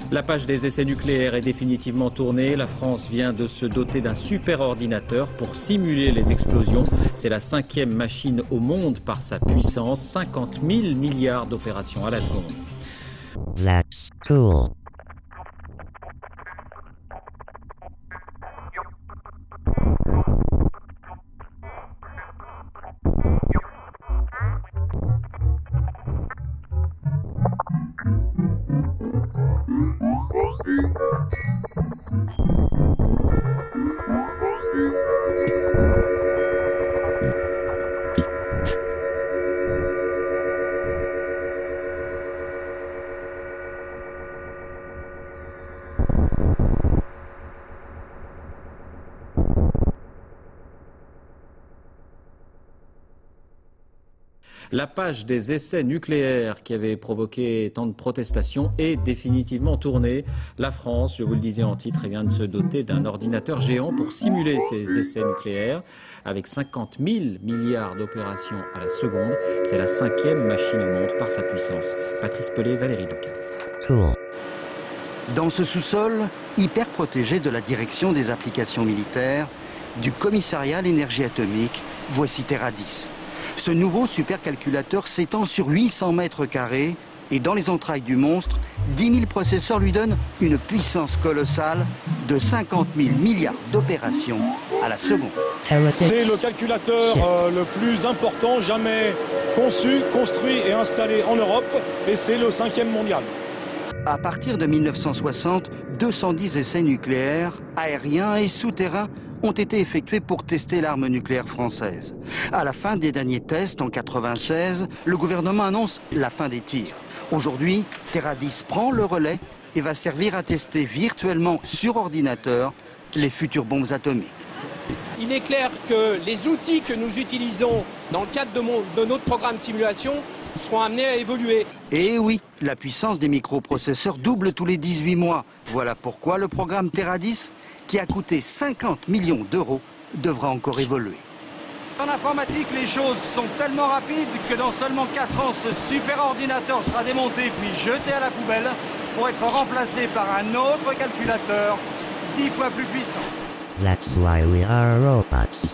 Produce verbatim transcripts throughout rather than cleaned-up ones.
La page des essais nucléaires est définitivement tournée. La France vient de se doter d'un super ordinateur pour simuler les explosions. C'est la cinquième machine au monde par sa puissance, cinquante mille milliards d'opérations à la seconde. That's cool. La page des essais nucléaires qui avait provoqué tant de protestations est définitivement tournée. La France, je vous le disais en titre, vient de se doter d'un ordinateur géant pour simuler ces essais nucléaires. Avec cinquante mille milliards d'opérations à la seconde, c'est la cinquième machine au monde par sa puissance. Patrice Pellet, Valérie Ducas. Cool. Dans ce sous-sol, hyper protégé de la direction des applications militaires, du commissariat à l'énergie atomique, voici TerraDis. Ce nouveau supercalculateur s'étend sur huit cents mètres carrés et dans les entrailles du monstre, dix mille processeurs lui donnent une puissance colossale de cinquante mille milliards d'opérations à la seconde. C'est le calculateur euh, le plus important jamais conçu, construit et installé en Europe et c'est le cinquième mondial. À partir de mille neuf cent soixante, deux cent dix essais nucléaires, aériens et souterrains ont été effectués pour tester l'arme nucléaire française. À la fin des derniers tests, en quatre-vingt-seize, le gouvernement annonce la fin des tirs. Aujourd'hui, TerraDis prend le relais et va servir à tester virtuellement sur ordinateur les futures bombes atomiques. Il est clair que les outils que nous utilisons dans le cadre de, mon, de notre programme simulation seront amenés à évoluer. Et oui, la puissance des microprocesseurs double tous les dix-huit mois. Voilà pourquoi le programme TerraDis, qui a coûté cinquante millions d'euros, devra encore évoluer. En informatique, les choses sont tellement rapides que dans seulement quatre ans, ce super ordinateur sera démonté puis jeté à la poubelle pour être remplacé par un autre calculateur dix fois plus puissant. That's why we are robots.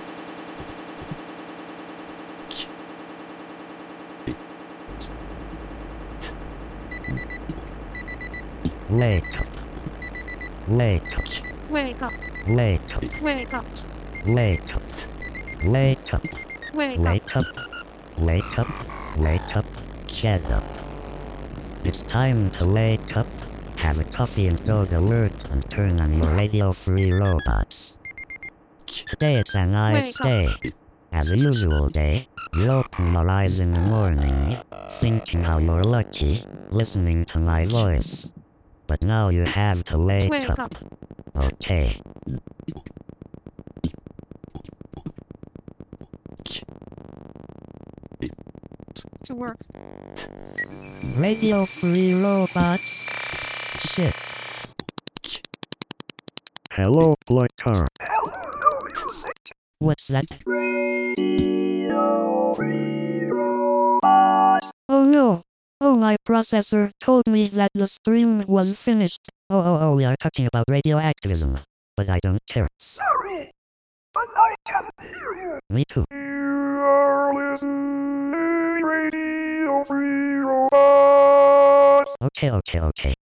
Wake up. Wake up. Wake up. Wake up. Wake up. Wake up. Wake up. Wake Wake up. Wake up. Wake up. Get up. It's time to wake up. Have a coffee and go to work and turn on your radio-free robots. Today it's a nice day. As a usual day, you open your eyes in the morning, thinking how you're lucky, listening to my voice. But now you have to wake, Wake up. up. Okay. To work. Radio-free robots. Shit. Hello, Blanchard. What's that? Oh no. Oh, my processor told me that the stream was finished. Oh, oh, oh, we are talking about radioactivism. But I don't care. Sorry, but I can hear you. Me too. You are listening Radio Free Robots. Okay, okay, okay.